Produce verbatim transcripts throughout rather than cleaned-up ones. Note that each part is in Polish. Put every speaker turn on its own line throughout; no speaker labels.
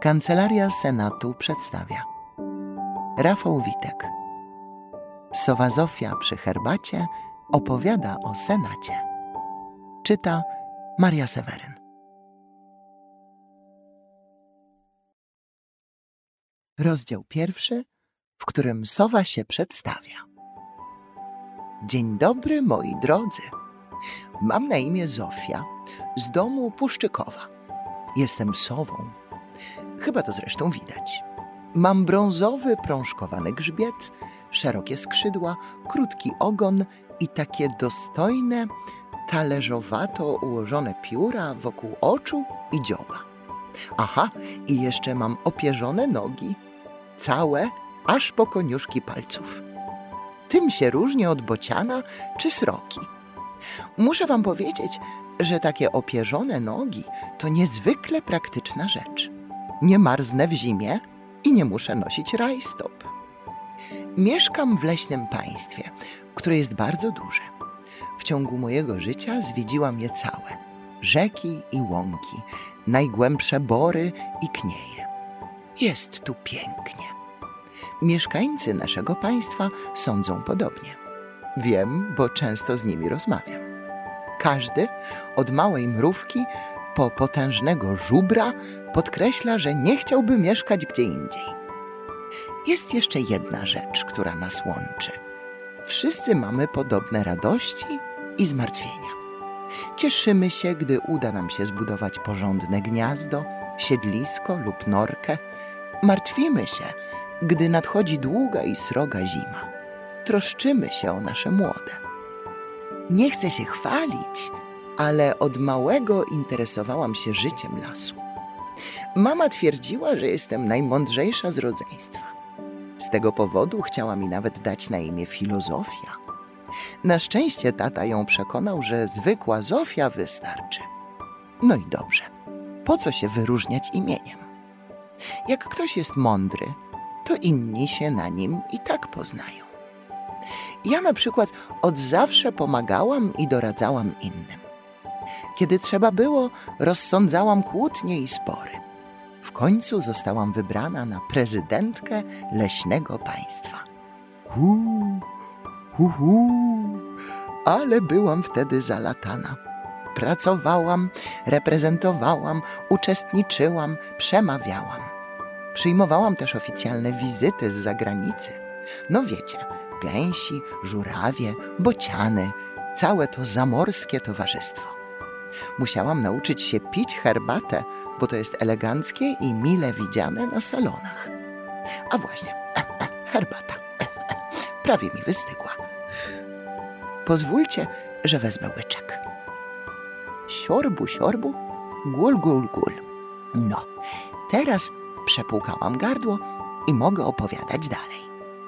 Kancelaria Senatu przedstawia Rafał Witek. Sowa Zofia przy herbacie opowiada o Senacie. Czyta Maria Seweryn. Rozdział pierwszy, w którym sowa się przedstawia. Dzień dobry, moi drodzy. Mam na imię Zofia, z domu Puszczykowa. Jestem sową. Chyba to zresztą widać. Mam brązowy, prążkowany grzbiet, szerokie skrzydła, krótki ogon i takie dostojne, talerzowato ułożone pióra wokół oczu i dzioba. Aha, i jeszcze mam opierzone nogi, całe, aż po koniuszki palców. Tym się różnię od bociana czy sroki. Muszę wam powiedzieć, że takie opierzone nogi to niezwykle praktyczna rzecz. Nie marznę w zimie i nie muszę nosić rajstop. Mieszkam w leśnym państwie, które jest bardzo duże. W ciągu mojego życia zwiedziłam je całe. Rzeki i łąki, najgłębsze bory i knieje. Jest tu pięknie. Mieszkańcy naszego państwa sądzą podobnie. Wiem, bo często z nimi rozmawiam. Każdy, od małej mrówki po potężnego żubra, podkreśla, że nie chciałby mieszkać gdzie indziej. Jest jeszcze jedna rzecz, która nas łączy. Wszyscy mamy podobne radości i zmartwienia. Cieszymy się, gdy uda nam się zbudować porządne gniazdo, siedlisko lub norkę. Martwimy się, gdy nadchodzi długa i sroga zima. Troszczymy się o nasze młode. Nie chcę się chwalić, ale od małego interesowałam się życiem lasu. Mama twierdziła, że jestem najmądrzejsza z rodzeństwa. Z tego powodu chciała mi nawet dać na imię Filozofia. Na szczęście tata ją przekonał, że zwykła Zofia wystarczy. No i dobrze, po co się wyróżniać imieniem? Jak ktoś jest mądry, to inni się na nim i tak poznają. Ja na przykład od zawsze pomagałam i doradzałam innym. Kiedy trzeba było, rozsądzałam kłótnie i spory. W końcu zostałam wybrana na prezydentkę leśnego państwa. Hu, hu, hu, ale byłam wtedy zalatana. Pracowałam, reprezentowałam, uczestniczyłam, przemawiałam. Przyjmowałam też oficjalne wizyty z zagranicy. No wiecie, gęsi, żurawie, bociany, całe to zamorskie towarzystwo. Musiałam nauczyć się pić herbatę, bo to jest eleganckie i mile widziane na salonach. A właśnie, herbata. Prawie mi wystygła. Pozwólcie, że wezmę łyczek. Siorbu, siorbu, gul, gul, gul. No, teraz przepłukałam gardło i mogę opowiadać dalej.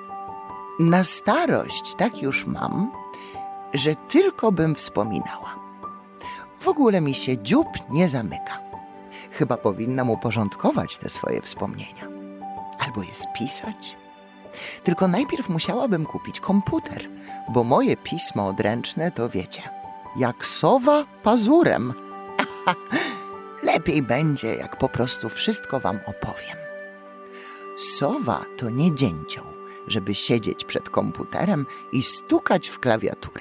Na starość tak już mam, że tylko bym wspominała. W ogóle mi się dziób nie zamyka. Chyba powinnam uporządkować te swoje wspomnienia. Albo je spisać. Tylko najpierw musiałabym kupić komputer, bo moje pismo odręczne to wiecie, jak sowa pazurem. Lepiej będzie, jak po prostu wszystko wam opowiem. Sowa to nie dzięcioł, żeby siedzieć przed komputerem i stukać w klawiaturę.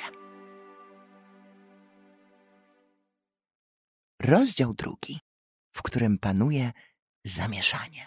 Rozdział drugi, w którym panuje zamieszanie.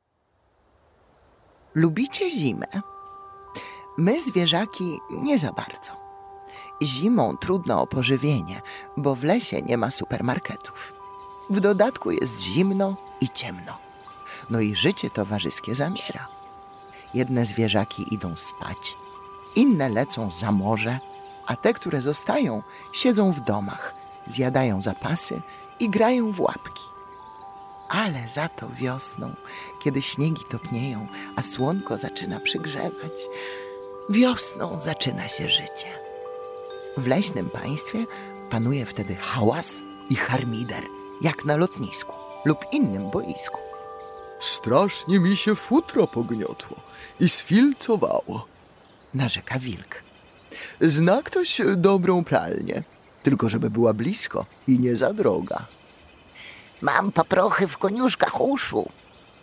Lubicie zimę? My, zwierzaki, nie za bardzo. Zimą trudno o pożywienie, bo w lesie nie ma supermarketów. W dodatku jest zimno i ciemno. No i życie towarzyskie zamiera. Jedne zwierzaki idą spać, inne lecą za morze, a te, które zostają, siedzą w domach, zjadają zapasy i grają w łapki. Ale za to wiosną, kiedy śniegi topnieją, a słonko zaczyna przygrzewać, wiosną zaczyna się życie. W leśnym państwie panuje wtedy hałas i harmider, jak na lotnisku lub innym boisku.
Strasznie mi się futro pogniotło i sfilcowało,
narzeka wilk.
Zna ktoś dobrą pralnię, tylko żeby była blisko i nie za droga.
Mam paprochy w koniuszkach uszu,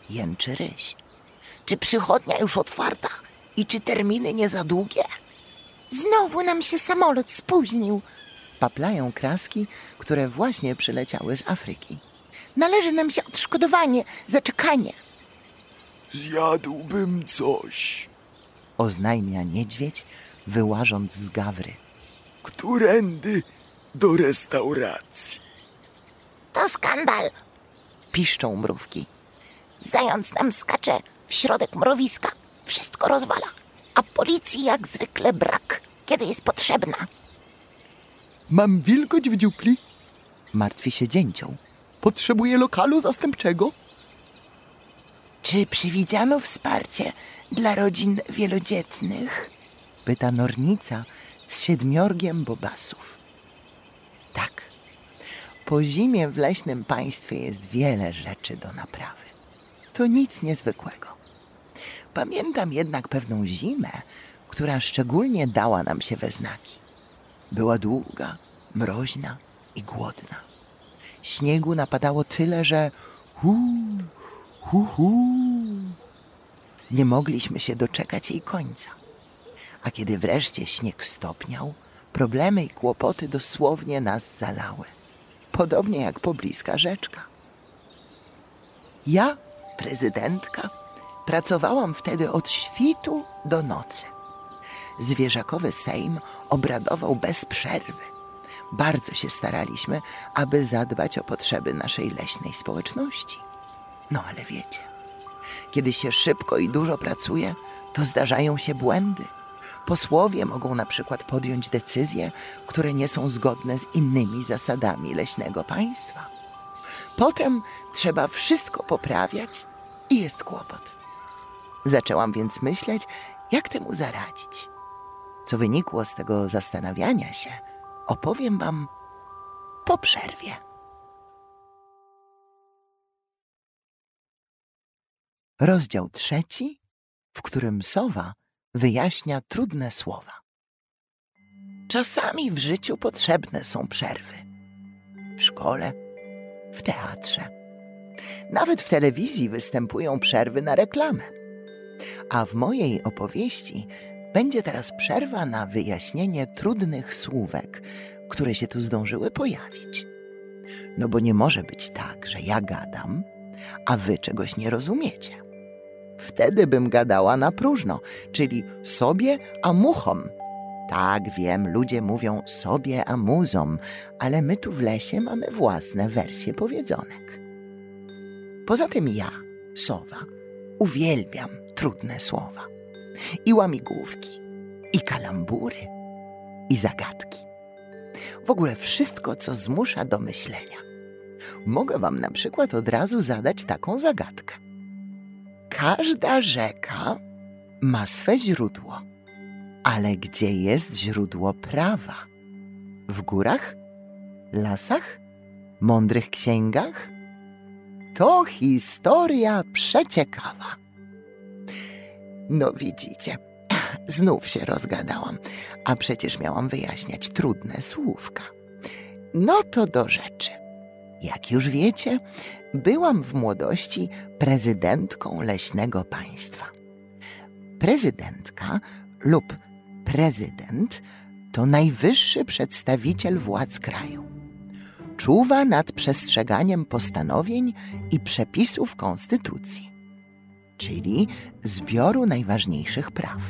jęczy Ryś. Czy przychodnia już otwarta i czy terminy nie za długie?
Znowu nam się samolot spóźnił.
Paplają Kraski, które właśnie przyleciały z Afryki.
Należy nam się odszkodowanie za czekanie.
Zjadłbym coś.
Oznajmia niedźwiedź, wyłażąc z gawry.
Którędy do restauracji?
To skandal.
Piszczą mrówki.
Zając nam skacze w środek mrowiska. Wszystko rozwala. A policji jak zwykle brak, kiedy jest potrzebna.
Mam wilgoć w dziupli.
Martwi się dzięcioł.
Potrzebuję lokalu zastępczego.
Czy przewidziano wsparcie dla rodzin wielodzietnych?
Pyta Nornica z siedmiorgiem bobasów. Tak. Po zimie w leśnym państwie jest wiele rzeczy do naprawy. To nic niezwykłego. Pamiętam jednak pewną zimę, która szczególnie dała nam się we znaki. Była długa, mroźna i głodna. Śniegu napadało tyle, że hu, hu, hu. Nie mogliśmy się doczekać jej końca. A kiedy wreszcie śnieg stopniał, problemy i kłopoty dosłownie nas zalały. Podobnie jak pobliska rzeczka. Ja, prezydentka, pracowałam wtedy od świtu do nocy. Zwierzakowy Sejm obradował bez przerwy. Bardzo się staraliśmy, aby zadbać o potrzeby naszej leśnej społeczności. No ale wiecie, kiedy się szybko i dużo pracuje, to zdarzają się błędy. Posłowie mogą na przykład podjąć decyzje, które nie są zgodne z innymi zasadami leśnego państwa. Potem trzeba wszystko poprawiać i jest kłopot. Zaczęłam więc myśleć, jak temu zaradzić. Co wynikło z tego zastanawiania się, opowiem wam po przerwie. Rozdział trzeci, w którym sowa wyjaśnia trudne słowa. Czasami w życiu potrzebne są przerwy. W szkole, w teatrze. Nawet w telewizji występują przerwy na reklamę. A w mojej opowieści będzie teraz przerwa na wyjaśnienie trudnych słówek, które się tu zdążyły pojawić. No bo nie może być tak, że ja gadam, a wy czegoś nie rozumiecie. Wtedy bym gadała na próżno, czyli sobie a muchom. Tak, wiem, ludzie mówią sobie a muzom, ale my tu w lesie mamy własne wersje powiedzonek. Poza tym ja, sowa, uwielbiam trudne słowa. I łamigłówki, i kalambury, i zagadki. W ogóle wszystko, co zmusza do myślenia. Mogę wam na przykład od razu zadać taką zagadkę. Każda rzeka ma swe źródło, ale gdzie jest źródło prawa? W górach? Lasach? Mądrych księgach? To historia przeciekawa. No widzicie, znów się rozgadałam, a przecież miałam wyjaśniać trudne słówka. No to do rzeczy. Jak już wiecie, byłam w młodości prezydentką leśnego państwa. Prezydentka lub prezydent to najwyższy przedstawiciel władz kraju. Czuwa nad przestrzeganiem postanowień i przepisów konstytucji, czyli zbioru najważniejszych praw.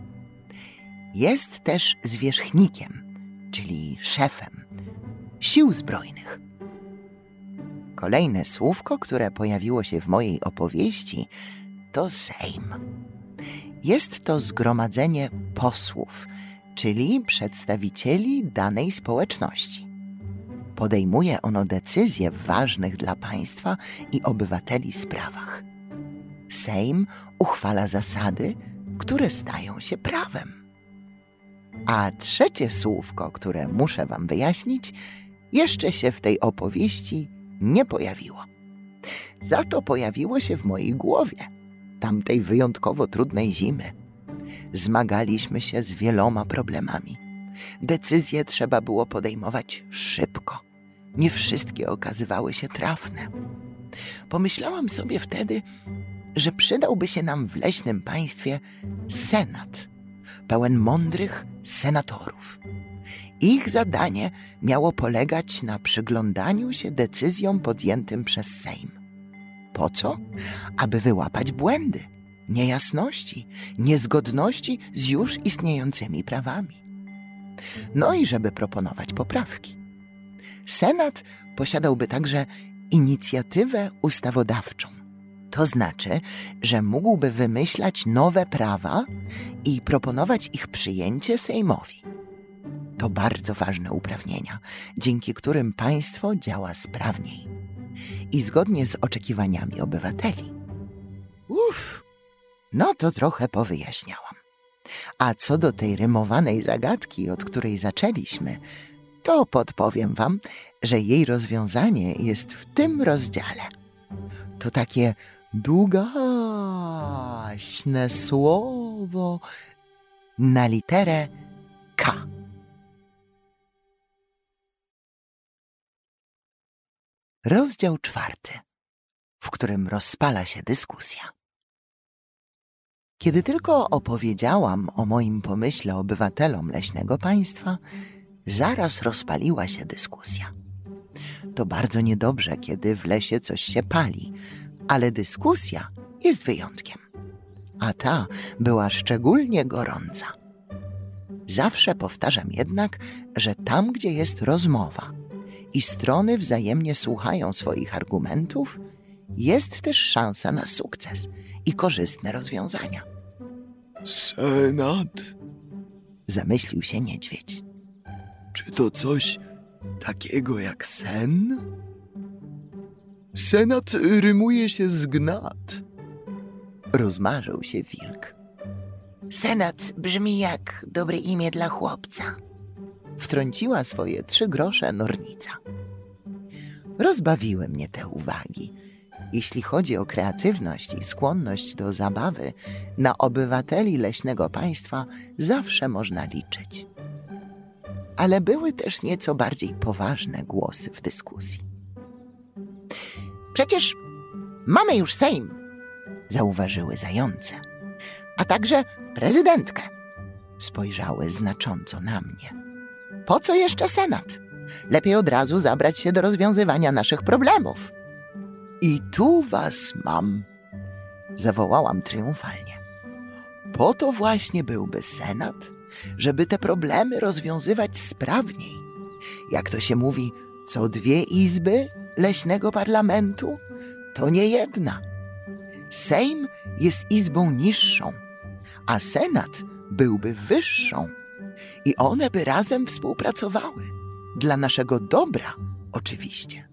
Jest też zwierzchnikiem, czyli szefem sił zbrojnych. Kolejne słówko, które pojawiło się w mojej opowieści, to Sejm. Jest to zgromadzenie posłów, czyli przedstawicieli danej społeczności. Podejmuje ono decyzje w ważnych dla państwa i obywateli sprawach. Sejm uchwala zasady, które stają się prawem. A trzecie słówko, które muszę wam wyjaśnić, jeszcze się w tej opowieści nie pojawiło. Za to pojawiło się w mojej głowie, tamtej wyjątkowo trudnej zimy. Zmagaliśmy się z wieloma problemami. Decyzje trzeba było podejmować szybko. Nie wszystkie okazywały się trafne. Pomyślałam sobie wtedy, że przydałby się nam w leśnym państwie senat, pełen mądrych senatorów. Ich zadanie miało polegać na przyglądaniu się decyzjom podjętym przez Sejm. Po co? Aby wyłapać błędy, niejasności, niezgodności z już istniejącymi prawami. No i żeby proponować poprawki. Senat posiadałby także inicjatywę ustawodawczą. To znaczy, że mógłby wymyślać nowe prawa i proponować ich przyjęcie Sejmowi. To bardzo ważne uprawnienia, dzięki którym państwo działa sprawniej i zgodnie z oczekiwaniami obywateli. Uff, no to trochę powyjaśniałam. A co do tej rymowanej zagadki, od której zaczęliśmy, to podpowiem wam, że jej rozwiązanie jest w tym rozdziale. To takie długaśne słowo na literę K. Rozdział czwarty, w którym rozpala się dyskusja. Kiedy tylko opowiedziałam o moim pomyśle obywatelom leśnego państwa, zaraz rozpaliła się dyskusja. To bardzo niedobrze, kiedy w lesie coś się pali, ale dyskusja jest wyjątkiem. A ta była szczególnie gorąca. Zawsze powtarzam jednak, że tam, gdzie jest rozmowa i strony wzajemnie słuchają swoich argumentów, jest też szansa na sukces i korzystne rozwiązania.
Senat?
Zamyślił się niedźwiedź.
Czy to coś takiego jak sen? Senat rymuje się z gnat.
Rozmarzył się wilk.
Senat brzmi jak dobre imię dla chłopca.
Wtrąciła swoje trzy grosze nornica. Rozbawiły mnie te uwagi. Jeśli chodzi o kreatywność i skłonność do zabawy, na obywateli leśnego państwa zawsze można liczyć. Ale były też nieco bardziej poważne głosy w dyskusji.
Przecież mamy już Sejm, zauważyły zające, a także prezydentkę.
Spojrzały znacząco na mnie.
Po co jeszcze Senat? Lepiej od razu zabrać się do rozwiązywania naszych problemów.
I tu was mam, zawołałam triumfalnie. Po to właśnie byłby Senat, żeby te problemy rozwiązywać sprawniej. Jak to się mówi, co dwie izby leśnego parlamentu, to nie jedna. Sejm jest izbą niższą, a Senat byłby wyższą. I one by razem współpracowały. Dla naszego dobra, oczywiście.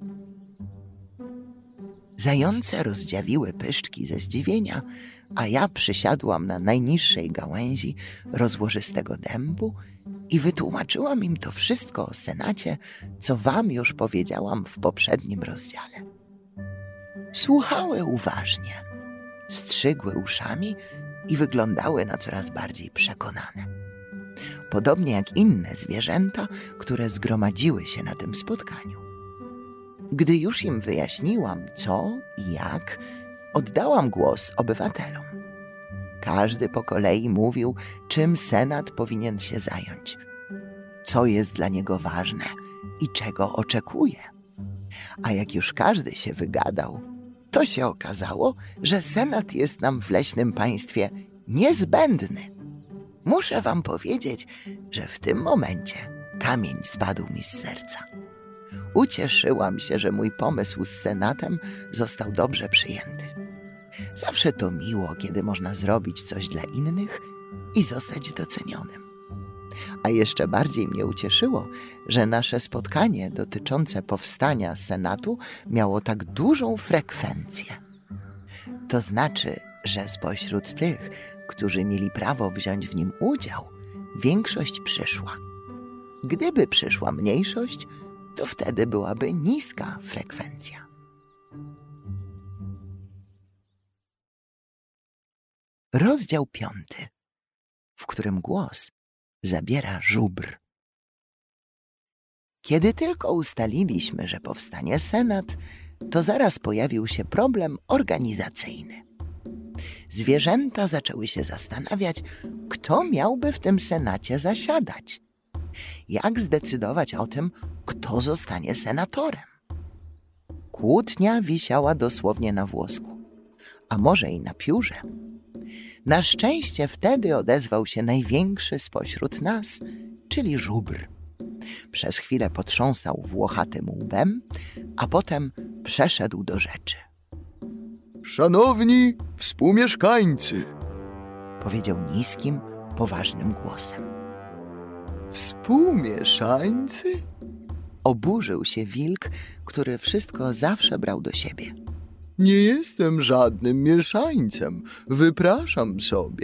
Zające rozdziawiły pyszczki ze zdziwienia, a ja przysiadłam na najniższej gałęzi rozłożystego dębu i wytłumaczyłam im to wszystko o Senacie, co wam już powiedziałam w poprzednim rozdziale. Słuchały uważnie, strzygły uszami i wyglądały na coraz bardziej przekonane. Podobnie jak inne zwierzęta, które zgromadziły się na tym spotkaniu. Gdy już im wyjaśniłam, co i jak, oddałam głos obywatelom. Każdy po kolei mówił, czym Senat powinien się zająć, co jest dla niego ważne i czego oczekuje. A jak już każdy się wygadał, to się okazało, że Senat jest nam w leśnym państwie niezbędny. Muszę wam powiedzieć, że w tym momencie kamień spadł mi z serca. Ucieszyłam się, że mój pomysł z Senatem został dobrze przyjęty. Zawsze to miło, kiedy można zrobić coś dla innych i zostać docenionym. A jeszcze bardziej mnie ucieszyło, że nasze spotkanie dotyczące powstania Senatu miało tak dużą frekwencję. To znaczy, że spośród tych, którzy mieli prawo wziąć w nim udział, większość przyszła. Gdyby przyszła mniejszość, to wtedy byłaby niska frekwencja. Rozdział piąty, w którym głos zabiera żubr. Kiedy tylko ustaliliśmy, że powstanie Senat, to zaraz pojawił się problem organizacyjny. Zwierzęta zaczęły się zastanawiać, kto miałby w tym senacie zasiadać. Jak zdecydować o tym, kto zostanie senatorem? Kłótnia wisiała dosłownie na włosku, a może i na piórze. Na szczęście wtedy odezwał się największy spośród nas, czyli żubr. Przez chwilę potrząsał włochatym łbem, a potem przeszedł do rzeczy.
Szanowni współmieszkańcy,
Powiedział niskim, poważnym głosem.
współmieszańcy?
Oburzył się wilk, który wszystko zawsze brał do siebie.
Nie jestem żadnym mieszańcem, wypraszam sobie.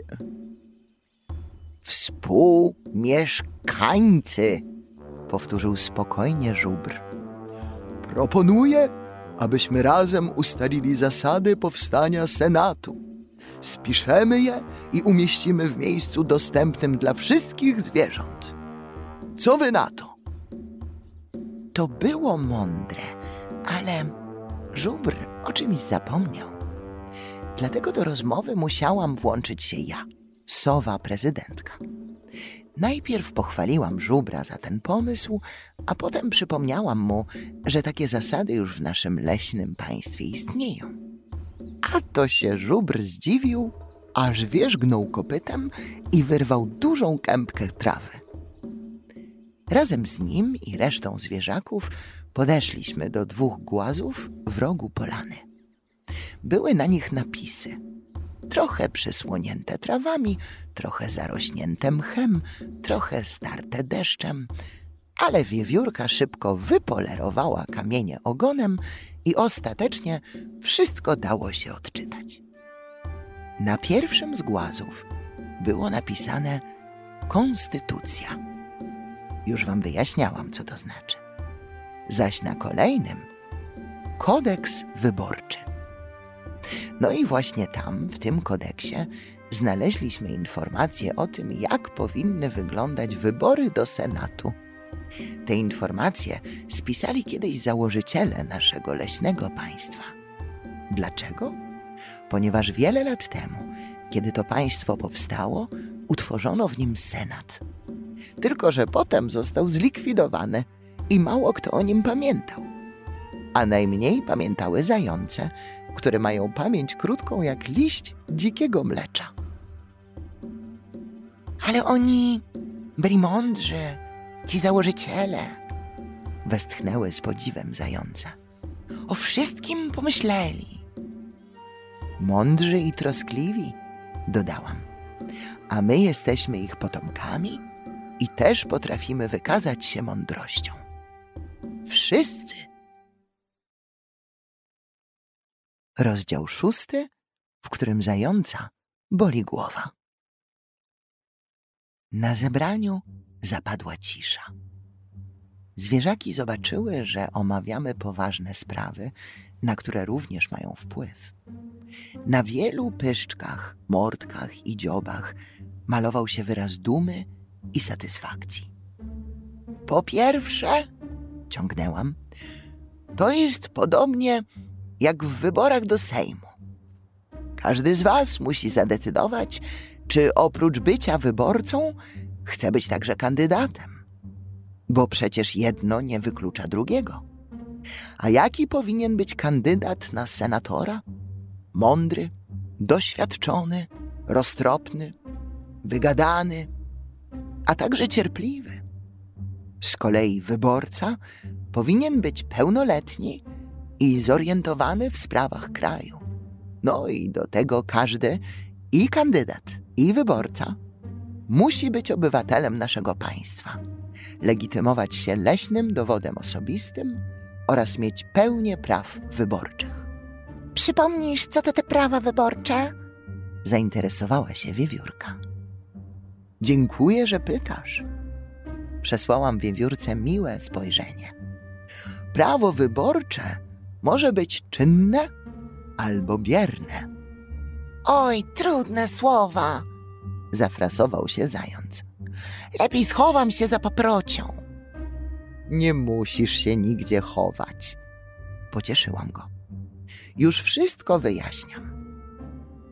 Współmieszkańcy, powtórzył spokojnie żubr.
Proponuję, abyśmy razem ustalili zasady powstania Senatu. Spiszemy je i umieścimy w miejscu dostępnym dla wszystkich zwierząt. Co wy na to?
To było mądre, ale żubr o czymś zapomniał. Dlatego do rozmowy musiałam włączyć się ja, sowa prezydentka. Najpierw pochwaliłam żubra za ten pomysł, a potem przypomniałam mu, że takie zasady już w naszym leśnym państwie istnieją. A to się żubr zdziwił, aż wierzgnął kopytem i wyrwał dużą kępkę trawy. Razem z nim i resztą zwierzaków podeszliśmy do dwóch głazów w rogu polany. Były na nich napisy. Trochę przysłonięte trawami, trochę zarośnięte mchem, trochę starte deszczem, ale wiewiórka szybko wypolerowała kamienie ogonem i ostatecznie wszystko dało się odczytać. Na pierwszym z głazów było napisane Konstytucja. Już wam wyjaśniałam, co to znaczy. Zaś na kolejnym Kodeks wyborczy. No i właśnie tam, w tym kodeksie, znaleźliśmy informacje o tym, jak powinny wyglądać wybory do Senatu. Te informacje spisali kiedyś założyciele naszego leśnego państwa. Dlaczego? Ponieważ wiele lat temu, kiedy to państwo powstało, utworzono w nim Senat. Tylko że potem został zlikwidowany i mało kto o nim pamiętał. A najmniej pamiętały zające, które mają pamięć krótką jak liść dzikiego mlecza. Ale oni byli mądrzy, ci założyciele, westchnęły z podziwem zające. O wszystkim pomyśleli. Mądrzy i troskliwi, dodałam. A my jesteśmy ich potomkami i też potrafimy wykazać się mądrością. Wszyscy. Rozdział szósty, w którym zająca boli głowa. Na zebraniu zapadła cisza. Zwierzaki zobaczyły, że omawiamy poważne sprawy, na które również mają wpływ. Na wielu pyszczkach, mordkach i dziobach malował się wyraz dumy i satysfakcji. Po pierwsze, ciągnęłam, to jest podobnie jak w wyborach do Sejmu. Każdy z was musi zadecydować, czy oprócz bycia wyborcą chce być także kandydatem. Bo przecież jedno nie wyklucza drugiego. A jaki powinien być kandydat na senatora? Mądry, doświadczony, roztropny, wygadany, a także cierpliwy. Z kolei wyborca powinien być pełnoletni i zorientowany w sprawach kraju. No i do tego każdy, i kandydat, i wyborca, musi być obywatelem naszego państwa, legitymować się leśnym dowodem osobistym oraz mieć pełnię praw wyborczych.
Przypomnisz, co to te prawa wyborcze?
Zainteresowała się wiewiórka. Dziękuję, że pytasz. Przesłałam wiewiórce miłe spojrzenie. Prawo wyborcze może być czynne albo bierne.
Oj, trudne słowa.
Zafrasował się zając.
Lepiej schowam się za paprocią.
Nie musisz się nigdzie chować. Pocieszyłam go. Już wszystko wyjaśniam.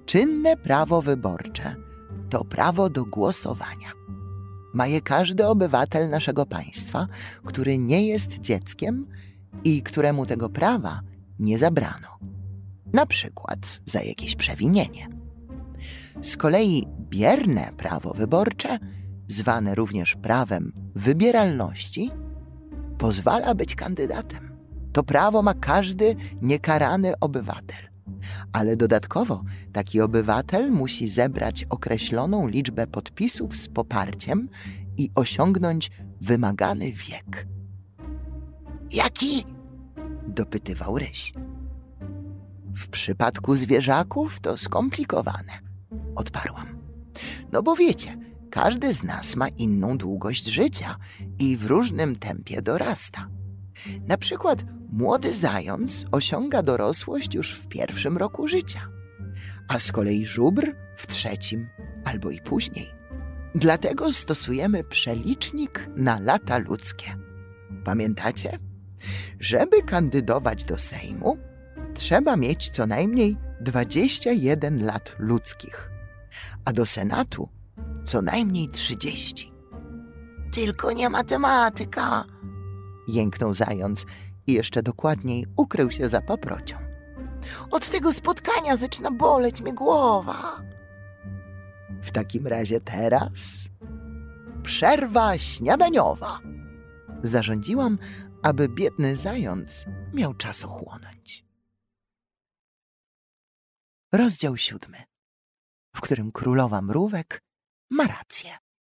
Czynne prawo wyborcze to prawo do głosowania. Ma je każdy obywatel naszego państwa, który nie jest dzieckiem i któremu tego prawa nie zabrano. Na przykład za jakieś przewinienie. Z kolei bierne prawo wyborcze, zwane również prawem wybieralności, pozwala być kandydatem. To prawo ma każdy niekarany obywatel. Ale dodatkowo taki obywatel musi zebrać określoną liczbę podpisów z poparciem i osiągnąć wymagany wiek.
Jaki?
Dopytywał Ryś. W przypadku zwierzaków to skomplikowane, odparłam. No bo wiecie, każdy z nas ma inną długość życia i w różnym tempie dorasta. Na przykład młody zając osiąga dorosłość już w pierwszym roku życia, a z kolei żubr w trzecim albo i później. Dlatego stosujemy przelicznik na lata ludzkie. Pamiętacie? Żeby kandydować do Sejmu, trzeba mieć co najmniej dwadzieścia jeden lat ludzkich, a do Senatu co najmniej trzydzieści.
Tylko nie matematyka.
Jęknął zając i jeszcze dokładniej ukrył się za paprocią.
Od tego spotkania zaczyna boleć mnie głowa.
W takim razie teraz przerwa śniadaniowa. Zarządziłam, aby biedny zając miał czas ochłonąć. Rozdział siódmy, w którym królowa mrówek ma rację.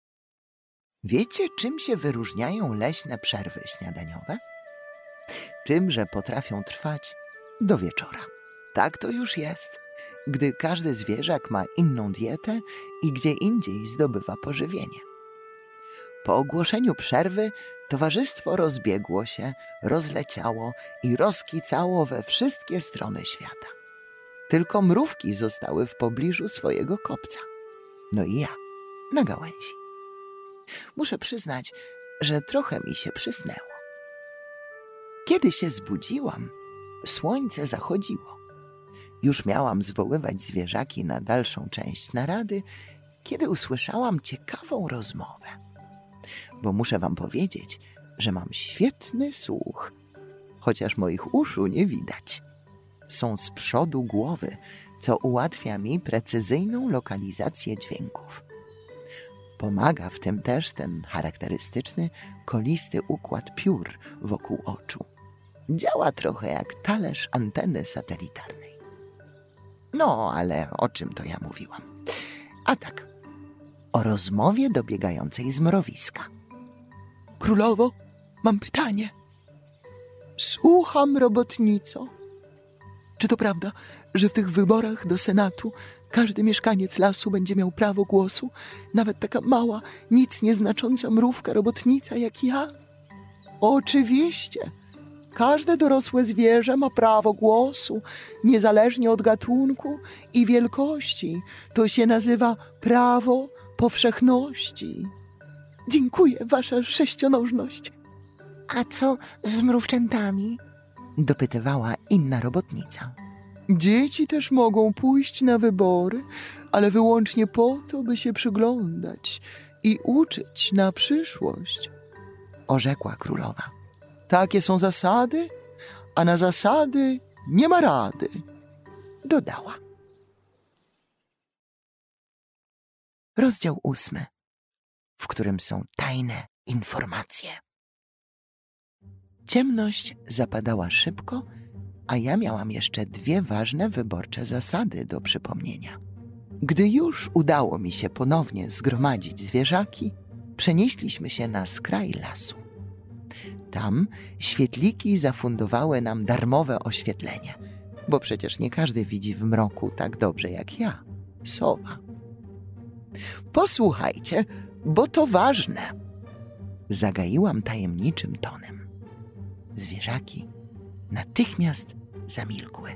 Wiecie, czym się wyróżniają leśne przerwy śniadaniowe? Tym, że potrafią trwać do wieczora. Tak to już jest, gdy każdy zwierzak ma inną dietę i gdzie indziej zdobywa pożywienie. Po ogłoszeniu przerwy towarzystwo rozbiegło się, rozleciało i rozkicało we wszystkie strony świata. Tylko mrówki zostały w pobliżu swojego kopca. No i ja na gałęzi. Muszę przyznać, że trochę mi się przysnęło. Kiedy się zbudziłam, słońce zachodziło. Już miałam zwoływać zwierzaki na dalszą część narady, kiedy usłyszałam ciekawą rozmowę. Bo muszę wam powiedzieć, że mam świetny słuch, chociaż moich uszu nie widać. Są z przodu głowy, co ułatwia mi precyzyjną lokalizację dźwięków. Pomaga w tym też ten charakterystyczny, kolisty układ piór wokół oczu. Działa trochę jak talerz anteny satelitarnej. No, ale o czym to ja mówiłam? A tak, o rozmowie dobiegającej z mrowiska. Królowo, mam pytanie. Słucham, robotnico. Czy to prawda, że w tych wyborach do Senatu każdy mieszkaniec lasu będzie miał prawo głosu? Nawet taka mała, nic nieznacząca mrówka robotnica jak ja? Oczywiście. Każde dorosłe zwierzę ma prawo głosu, niezależnie od gatunku i wielkości. To się nazywa prawo powszechności. Dziękuję, wasza sześcionożność.
A co z mrówczętami?
Dopytywała inna robotnica. Dzieci też mogą pójść na wybory, ale wyłącznie po to, by się przyglądać i uczyć na przyszłość, orzekła królowa. Takie są zasady, a na zasady nie ma rady, dodała. Rozdział ósmy, w którym są tajne informacje. Ciemność zapadała szybko, a ja miałam jeszcze dwie ważne wyborcze zasady do przypomnienia. Gdy już udało mi się ponownie zgromadzić zwierzaki, przenieśliśmy się na skraj lasu. Tam świetliki zafundowały nam darmowe oświetlenie, bo przecież nie każdy widzi w mroku tak dobrze jak ja, sowa. Posłuchajcie, bo to ważne, zagaiłam tajemniczym tonem. Zwierzaki natychmiast zamilkły.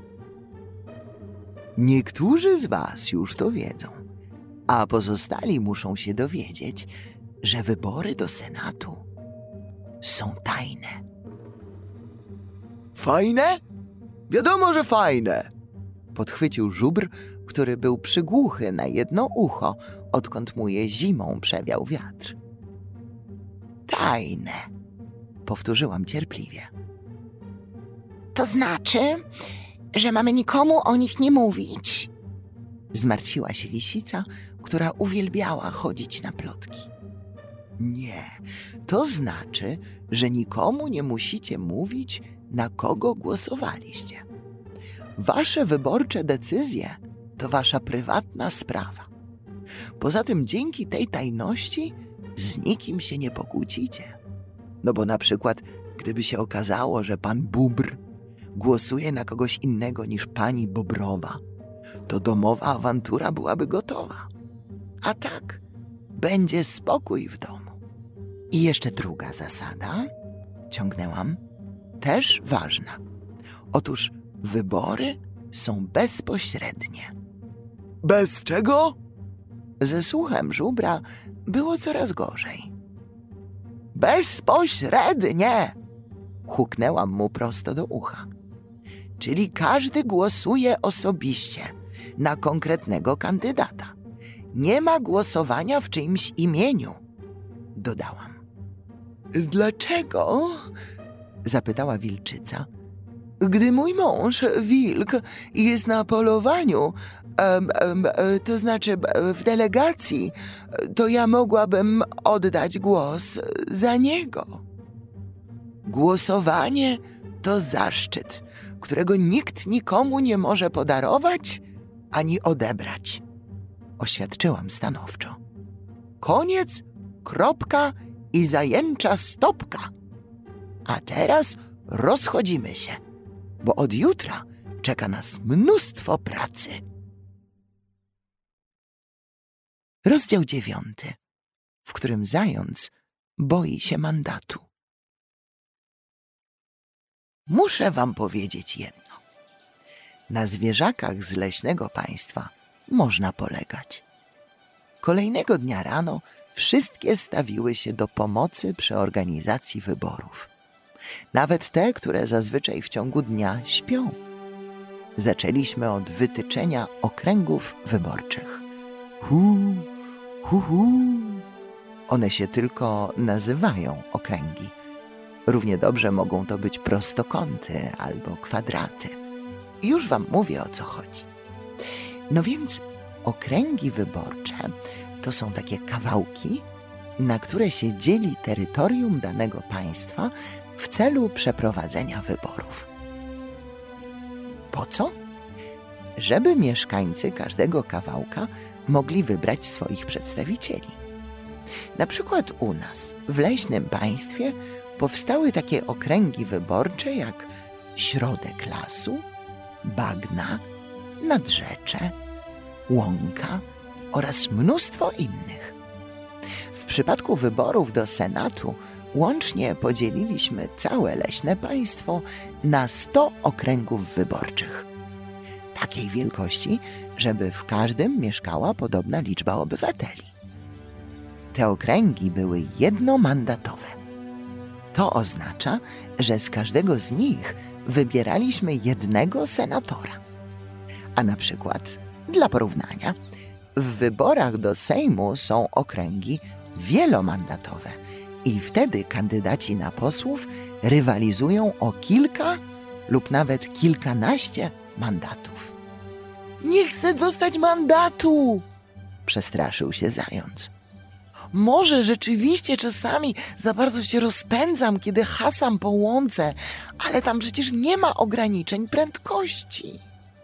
Niektórzy z was już to wiedzą, a pozostali muszą się dowiedzieć, że wybory do Senatu są tajne. Fajne? Wiadomo, że fajne, podchwycił żubr, który był przygłuchy na jedno ucho, odkąd mu je zimą przewiał wiatr. Tajne, powtórzyłam cierpliwie.
To znaczy, że mamy nikomu o nich nie mówić?
Zmartwiła się lisica, która uwielbiała chodzić na plotki. Nie, to znaczy, że nikomu nie musicie mówić, na kogo głosowaliście. Wasze wyborcze decyzje to wasza prywatna sprawa. Poza tym dzięki tej tajności z nikim się nie pokłócicie. No bo na przykład, gdyby się okazało, że pan Bóbr głosuje na kogoś innego niż pani Bobrowa, to domowa awantura byłaby gotowa. A tak będzie spokój w domu. I jeszcze druga zasada, ciągnęłam, też ważna. Otóż wybory są bezpośrednie.
Bez czego?
Ze słuchem żubra było coraz gorzej. Bezpośrednie! Huknęłam mu prosto do ucha. Czyli każdy głosuje osobiście na konkretnego kandydata. Nie ma głosowania w czyimś imieniu, dodałam. Dlaczego? Zapytała wilczyca. Gdy mój mąż, wilk, jest na polowaniu, em, em, to znaczy w delegacji, to ja mogłabym oddać głos za niego. Głosowanie to zaszczyt, którego nikt nikomu nie może podarować ani odebrać, oświadczyłam stanowczo. Koniec, kropka i zajęcza stopka. A teraz rozchodzimy się, bo od jutra czeka nas mnóstwo pracy. Rozdział dziewiąty, w którym zając boi się mandatu. Muszę wam powiedzieć jedno. Na zwierzakach z leśnego państwa można polegać. Kolejnego dnia rano wszystkie stawiły się do pomocy przy organizacji wyborów. Nawet te, które zazwyczaj w ciągu dnia śpią. Zaczęliśmy od wytyczenia okręgów wyborczych. Hu, hu, hu. One się tylko nazywają okręgi. Równie dobrze mogą to być prostokąty albo kwadraty. I już wam mówię, o co chodzi. No więc okręgi wyborcze to są takie kawałki, na które się dzieli terytorium danego państwa w celu przeprowadzenia wyborów. Po co? Żeby mieszkańcy każdego kawałka mogli wybrać swoich przedstawicieli. Na przykład u nas, w leśnym państwie, powstały takie okręgi wyborcze jak środek lasu, bagna, nadrzecze, łąka oraz mnóstwo innych. W przypadku wyborów do Senatu łącznie podzieliliśmy całe leśne państwo na sto okręgów wyborczych. Takiej wielkości, żeby w każdym mieszkała podobna liczba obywateli. Te okręgi były jednomandatowe. To oznacza, że z każdego z nich wybieraliśmy jednego senatora. A na przykład, dla porównania, w wyborach do Sejmu są okręgi wielomandatowe i wtedy kandydaci na posłów rywalizują o kilka lub nawet kilkanaście mandatów. Nie chcę dostać mandatu! Przestraszył się zając. Może rzeczywiście czasami za bardzo się rozpędzam, kiedy hasam po łące, ale tam przecież nie ma ograniczeń prędkości.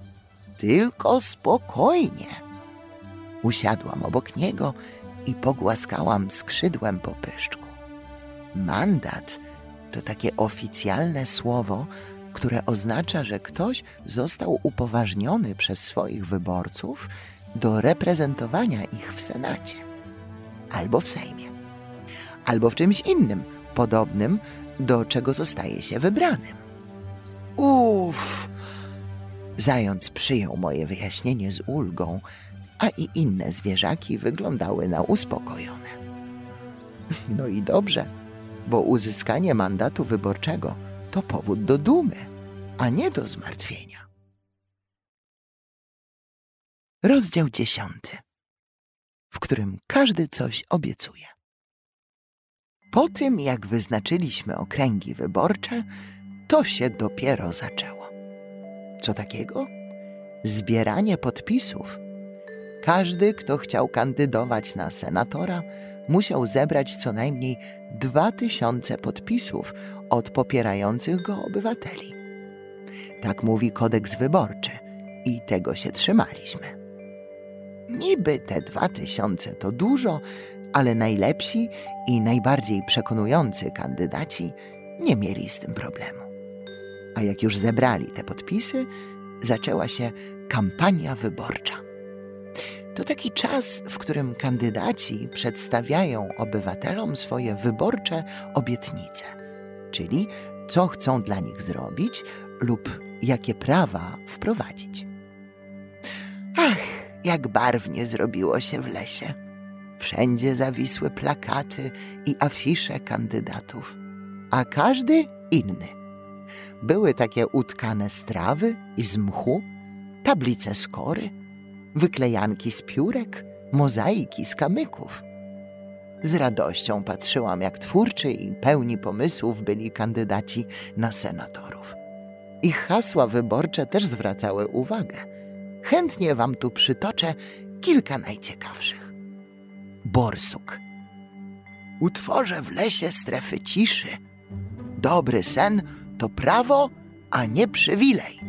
Tylko spokojnie. Usiadłam obok niego i pogłaskałam skrzydłem po pyszczku. Mandat to takie oficjalne słowo, które oznacza, że ktoś został upoważniony przez swoich wyborców do reprezentowania ich w Senacie, albo w Sejmie, albo w czymś innym, podobnym, do czego zostaje się wybranym. Uff! Zając przyjął moje wyjaśnienie z ulgą, a i inne zwierzaki wyglądały na uspokojone. No i dobrze, bo uzyskanie mandatu wyborczego to powód do dumy, a nie do zmartwienia. Rozdział dziesiąty, w którym każdy coś obiecuje. Po tym, jak wyznaczyliśmy okręgi wyborcze, to się dopiero zaczęło. Co takiego? Zbieranie podpisów. Każdy, kto chciał kandydować na senatora, musiał zebrać co najmniej dwa tysiące podpisów od popierających go obywateli. Tak mówi kodeks wyborczy i tego się trzymaliśmy. Niby te dwa tysiące to dużo, ale najlepsi i najbardziej przekonujący kandydaci nie mieli z tym problemu. A jak już zebrali te podpisy, zaczęła się kampania wyborcza. To taki czas, w którym kandydaci przedstawiają obywatelom swoje wyborcze obietnice, czyli co chcą dla nich zrobić lub jakie prawa wprowadzić. Ach, jak barwnie zrobiło się w lesie. Wszędzie zawisły plakaty i afisze kandydatów, a każdy inny. Były takie utkane z trawy i z mchu, tablice z kory, wyklejanki z piórek, mozaiki z kamyków. Z radością patrzyłam, jak twórczy i pełni pomysłów byli kandydaci na senatorów. Ich hasła wyborcze też zwracały uwagę. Chętnie wam tu przytoczę kilka najciekawszych. Borsuk. Utworzę w lesie strefy ciszy. Dobry sen to prawo, a nie przywilej.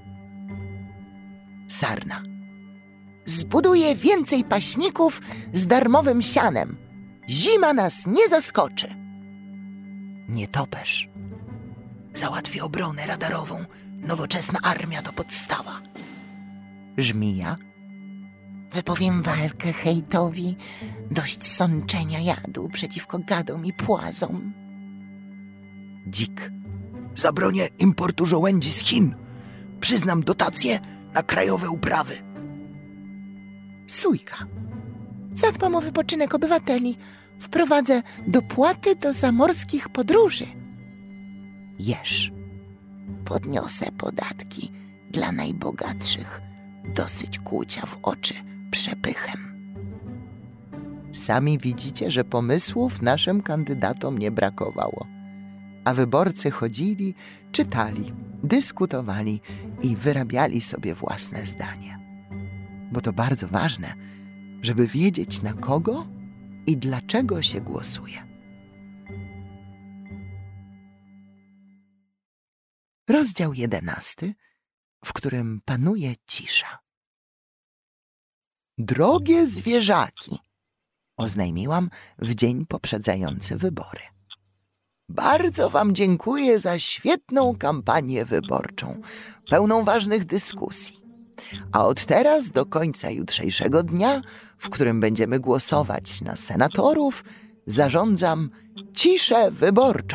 Sarna. Zbuduję więcej paśników z darmowym sianem. Zima nas nie zaskoczy. Nietoperz. Załatwię obronę radarową. Nowoczesna armia to podstawa. Żmija. Wypowiem walkę hejtowi. Dość sączenia jadu przeciwko gadom i płazom. Dzik. Zabronię importu żołędzi z Chin. Przyznam dotacje na krajowe uprawy. Sójka. Zadbam o wypoczynek obywateli. Wprowadzę dopłaty do zamorskich podróży. Jeż. Podniosę podatki dla najbogatszych. Dosyć kłucia w oczy przepychem. Sami widzicie, że pomysłów naszym kandydatom nie brakowało. A wyborcy chodzili, czytali, dyskutowali i wyrabiali sobie własne zdanie. Bo to bardzo ważne, żeby wiedzieć, na kogo i dlaczego się głosuje. Rozdział jedenasty, w którym panuje cisza. Drogie zwierzaki, oznajmiłam w dzień poprzedzający wybory. Bardzo wam dziękuję za świetną kampanię wyborczą, pełną ważnych dyskusji. A od teraz do końca jutrzejszego dnia, w którym będziemy głosować na senatorów, zarządzam ciszę wyborczą.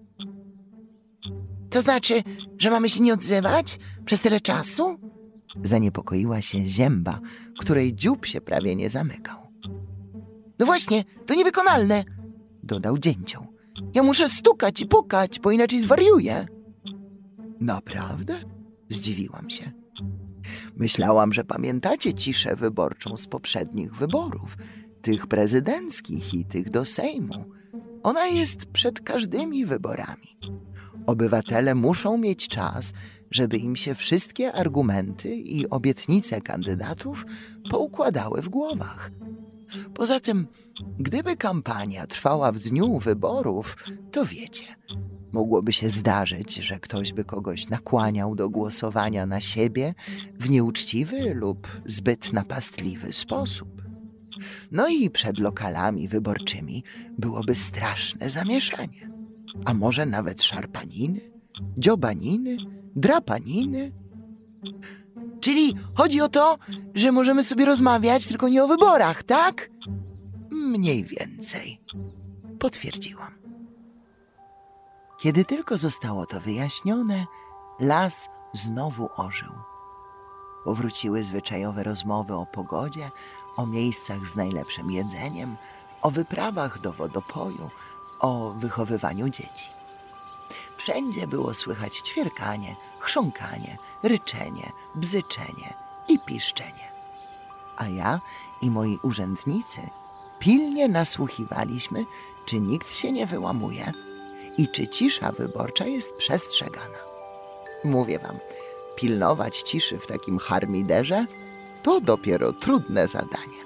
To znaczy, że mamy się nie odzywać przez tyle czasu? Zaniepokoiła się Zięba, której dziób się prawie nie zamykał. No właśnie, to niewykonalne, dodał Dzięcioł. Ja muszę stukać i pukać, bo inaczej zwariuję. Naprawdę? Zdziwiłam się. Myślałam, że pamiętacie ciszę wyborczą z poprzednich wyborów, tych prezydenckich i tych do Sejmu. Ona jest przed każdymi wyborami. Obywatele muszą mieć czas, żeby im się wszystkie argumenty i obietnice kandydatów poukładały w głowach. Poza tym, gdyby kampania trwała w dniu wyborów, to wiecie, mogłoby się zdarzyć, że ktoś by kogoś nakłaniał do głosowania na siebie w nieuczciwy lub zbyt napastliwy sposób. No i przed lokalami wyborczymi byłoby straszne zamieszanie. A może nawet szarpaniny, dziobaniny, drapaniny? Czyli chodzi o to, że możemy sobie rozmawiać, tylko nie o wyborach, tak? Mniej więcej, potwierdziłam. Kiedy tylko zostało to wyjaśnione, las znowu ożył. Powróciły zwyczajowe rozmowy o pogodzie, o miejscach z najlepszym jedzeniem, o wyprawach do wodopoju, o wychowywaniu dzieci. Wszędzie było słychać ćwierkanie, chrząkanie, ryczenie, bzyczenie i piszczenie. a ja i moi urzędnicy pilnie nasłuchiwaliśmy, czy nikt się nie wyłamuje i czy cisza wyborcza jest przestrzegana. Mówię wam, pilnować ciszy w takim harmiderze to dopiero trudne zadanie.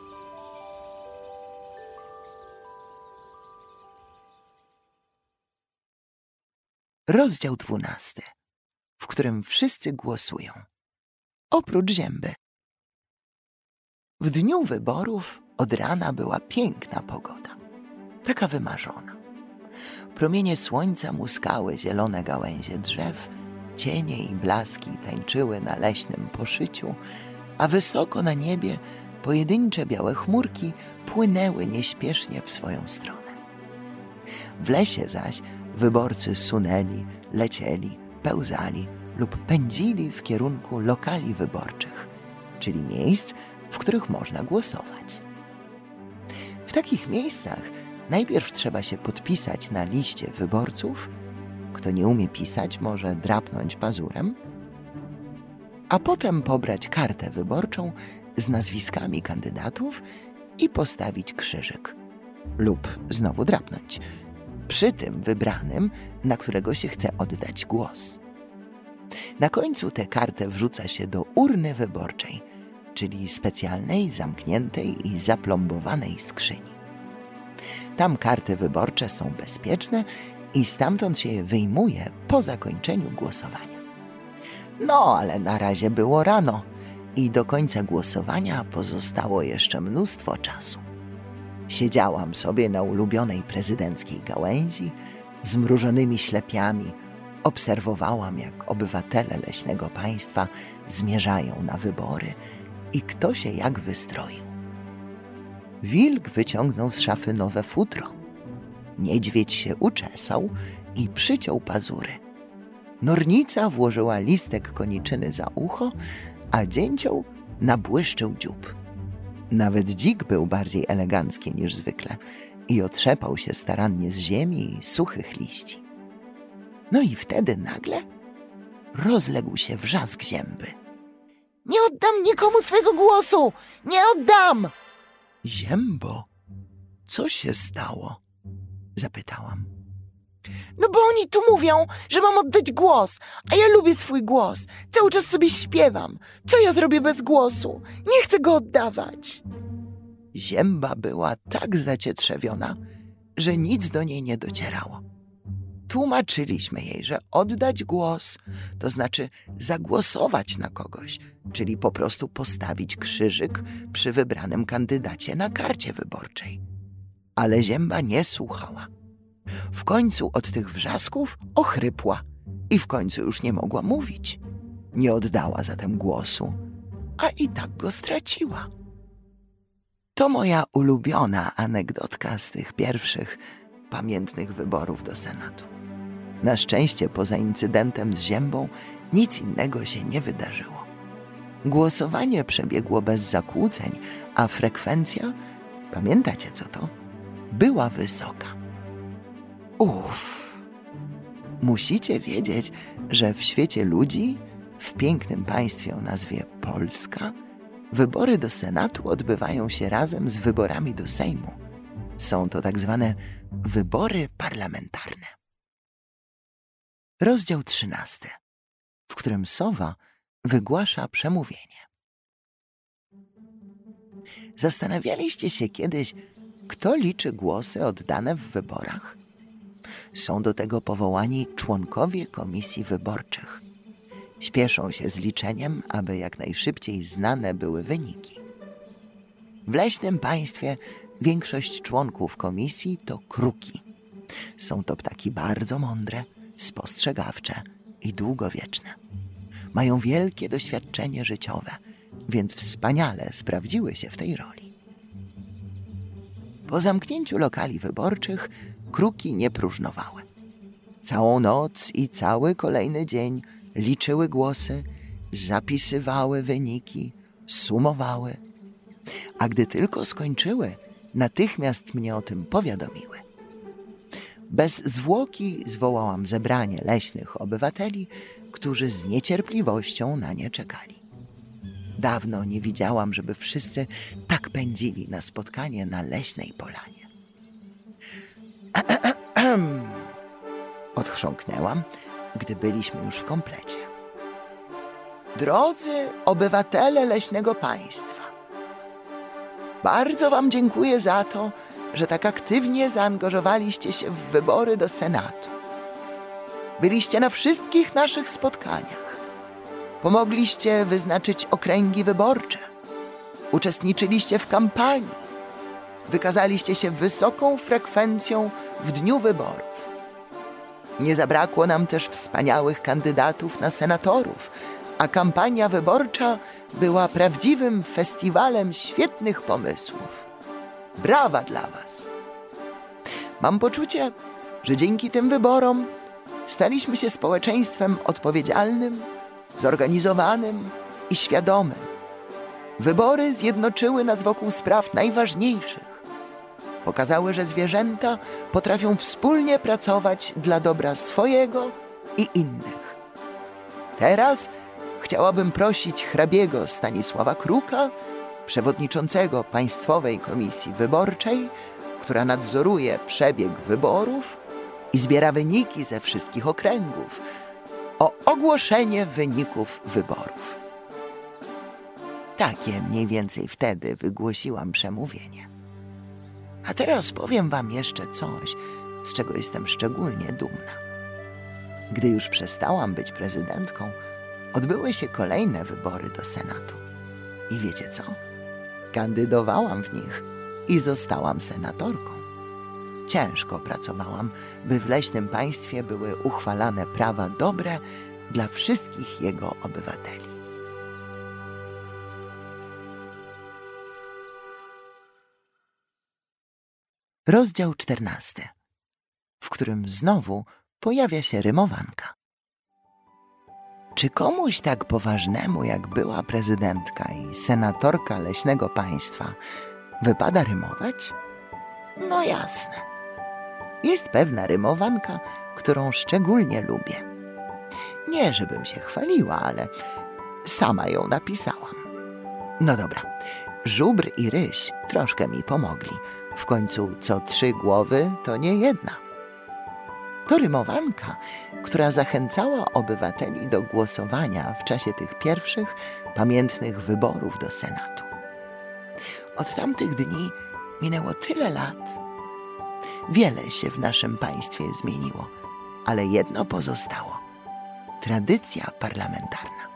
Rozdział dwunasty, w którym wszyscy głosują, oprócz Zięby. W dniu wyborów od rana była piękna pogoda, taka wymarzona. Promienie słońca muskały zielone gałęzie drzew, cienie i blaski tańczyły na leśnym poszyciu, a wysoko na niebie pojedyncze białe chmurki płynęły nieśpiesznie w swoją stronę. W lesie zaś wyborcy sunęli, lecieli, pełzali lub pędzili w kierunku lokali wyborczych, czyli miejsc, w których można głosować. W takich miejscach najpierw trzeba się podpisać na liście wyborców. Kto nie umie pisać, może drapnąć pazurem, a potem pobrać kartę wyborczą z nazwiskami kandydatów i postawić krzyżyk lub znowu drapnąć przy tym wybranym, na którego się chce oddać głos. Na końcu tę kartę wrzuca się do urny wyborczej, czyli specjalnej, zamkniętej i zaplombowanej skrzyni. Tam karty wyborcze są bezpieczne i stamtąd się je wyjmuje po zakończeniu głosowania. No, ale na razie było rano i do końca głosowania pozostało jeszcze mnóstwo czasu. Siedziałam sobie na ulubionej prezydenckiej gałęzi, zmrużonymi ślepiami obserwowałam, jak obywatele leśnego państwa zmierzają na wybory i kto się jak wystroił. Wilk wyciągnął z szafy nowe futro. Niedźwiedź się uczesał i przyciął pazury. Nornica włożyła listek koniczyny za ucho, a dzięcioł nabłyszczył dziób. Nawet dzik był bardziej elegancki niż zwykle i otrzepał się starannie z ziemi i suchych liści. No i wtedy nagle rozległ się wrzask Zięby.
Nie oddam nikomu swego głosu! Nie oddam!
Ziębo, co się stało? Zapytałam.
No bo oni tu mówią, że mam oddać głos, a ja lubię swój głos. Cały czas sobie śpiewam. Co ja zrobię bez głosu? Nie chcę go oddawać.
Zięba była tak zacietrzewiona, że nic do niej nie docierało. Tłumaczyliśmy jej, że oddać głos to znaczy zagłosować na kogoś, czyli po prostu postawić krzyżyk przy wybranym kandydacie na karcie wyborczej. Ale Zięba nie słuchała. W końcu od tych wrzasków ochrypła i w końcu już nie mogła mówić. Nie oddała zatem głosu, a i tak go straciła. To moja ulubiona anegdotka z tych pierwszych pamiętnych wyborów do Senatu. Na szczęście poza incydentem z Ziębą nic innego się nie wydarzyło. Głosowanie przebiegło bez zakłóceń, a frekwencja, pamiętacie co to? Była wysoka. Uff! Musicie wiedzieć, że w świecie ludzi, w pięknym państwie o nazwie Polska, wybory do Senatu odbywają się razem z wyborami do Sejmu. Są to tak zwane wybory parlamentarne. Rozdział trzynasty, w którym sowa wygłasza przemówienie. Zastanawialiście się kiedyś, kto liczy głosy oddane w wyborach? Są do tego powołani członkowie komisji wyborczych. Śpieszą się z liczeniem, aby jak najszybciej znane były wyniki. W leśnym państwie większość członków komisji to kruki. Są to ptaki bardzo mądre, spostrzegawcze i długowieczne. Mają wielkie doświadczenie życiowe, więc wspaniale sprawdziły się w tej roli. Po zamknięciu lokali wyborczych kruki nie próżnowały. Całą noc i cały kolejny dzień liczyły głosy, zapisywały wyniki, sumowały. A gdy tylko skończyły, natychmiast mnie o tym powiadomiły. Bez zwłoki zwołałam zebranie leśnych obywateli, którzy z niecierpliwością na nie czekali. Dawno nie widziałam, żeby wszyscy tak pędzili na spotkanie na leśnej polanie. Odchrząknęłam, gdy byliśmy już w komplecie. Drodzy obywatele leśnego państwa, bardzo wam dziękuję za to, że tak aktywnie zaangażowaliście się w wybory do Senatu. Byliście na wszystkich naszych spotkaniach. Pomogliście wyznaczyć okręgi wyborcze. Uczestniczyliście w kampanii. Wykazaliście się wysoką frekwencją w dniu wyborów. Nie zabrakło nam też wspaniałych kandydatów na senatorów, a kampania wyborcza była prawdziwym festiwalem świetnych pomysłów. Brawa dla was! Mam poczucie, że dzięki tym wyborom staliśmy się społeczeństwem odpowiedzialnym, zorganizowanym i świadomym. Wybory zjednoczyły nas wokół spraw najważniejszych. Pokazały, że zwierzęta potrafią wspólnie pracować dla dobra swojego i innych. Teraz chciałabym prosić hrabiego Stanisława Kruka, przewodniczącego Państwowej Komisji Wyborczej, która nadzoruje przebieg wyborów i zbiera wyniki ze wszystkich okręgów, o ogłoszenie wyników wyborów. Takie mniej więcej wtedy wygłosiłam przemówienie. A teraz powiem wam jeszcze coś, z czego jestem szczególnie dumna. Gdy już przestałam być prezydentką, odbyły się kolejne wybory do Senatu. I wiecie co? Kandydowałam w nich i zostałam senatorką. Ciężko pracowałam, by w leśnym państwie były uchwalane prawa dobre dla wszystkich jego obywateli. Rozdział czternasty, w którym znowu pojawia się rymowanka. Czy komuś tak poważnemu, jak była prezydentka i senatorka leśnego państwa, wypada rymować? No jasne. Jest pewna rymowanka, którą szczególnie lubię. Nie, żebym się chwaliła, ale sama ją napisałam. No dobra, żubr i ryś troszkę mi pomogli. W końcu co trzy głowy to nie jedna. To rymowanka, która zachęcała obywateli do głosowania w czasie tych pierwszych, pamiętnych wyborów do Senatu. Od tamtych dni minęło tyle lat. Wiele się w naszym państwie zmieniło, ale jedno pozostało – tradycja parlamentarna.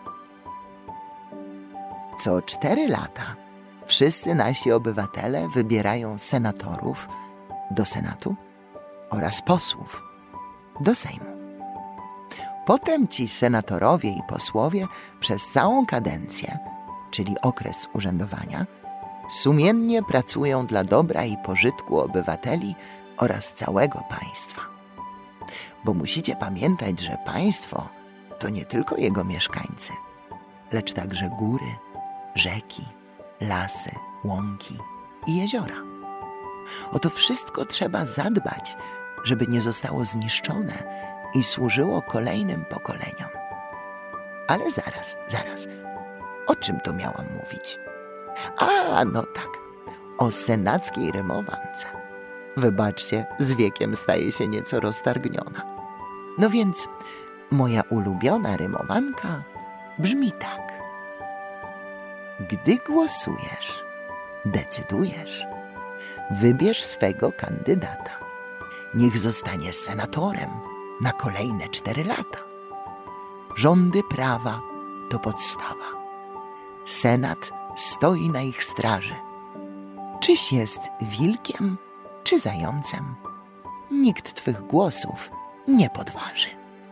Co cztery lata wszyscy nasi obywatele wybierają senatorów do Senatu oraz posłów do Sejmu. Potem ci senatorowie i posłowie przez całą kadencję, czyli okres urzędowania, sumiennie pracują dla dobra i pożytku obywateli oraz całego państwa. Bo musicie pamiętać, że państwo to nie tylko jego mieszkańcy, lecz także góry, rzeki, lasy, łąki i jeziora. O to wszystko trzeba zadbać, żeby nie zostało zniszczone i służyło kolejnym pokoleniom. Ale zaraz, zaraz, o czym to miałam mówić? A, no tak, o senackiej rymowance. Wybaczcie, z wiekiem staje się nieco roztargniona. No więc moja ulubiona rymowanka brzmi tak. Gdy głosujesz, decydujesz, wybierz swego kandydata. Niech zostanie senatorem na kolejne cztery lata. Rządy prawa to podstawa. Senat stoi na ich straży. Czyś jest wilkiem, czy zającem, nikt twych głosów nie podważy.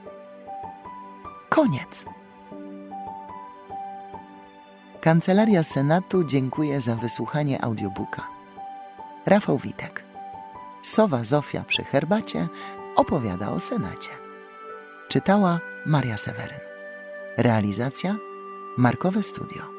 Koniec. Kancelaria Senatu dziękuję za wysłuchanie audiobooka. Rafał Witek. Sowa Zofia przy herbacie opowiada o Senacie. Czytała Maria Seweryn. Realizacja Markowe Studio.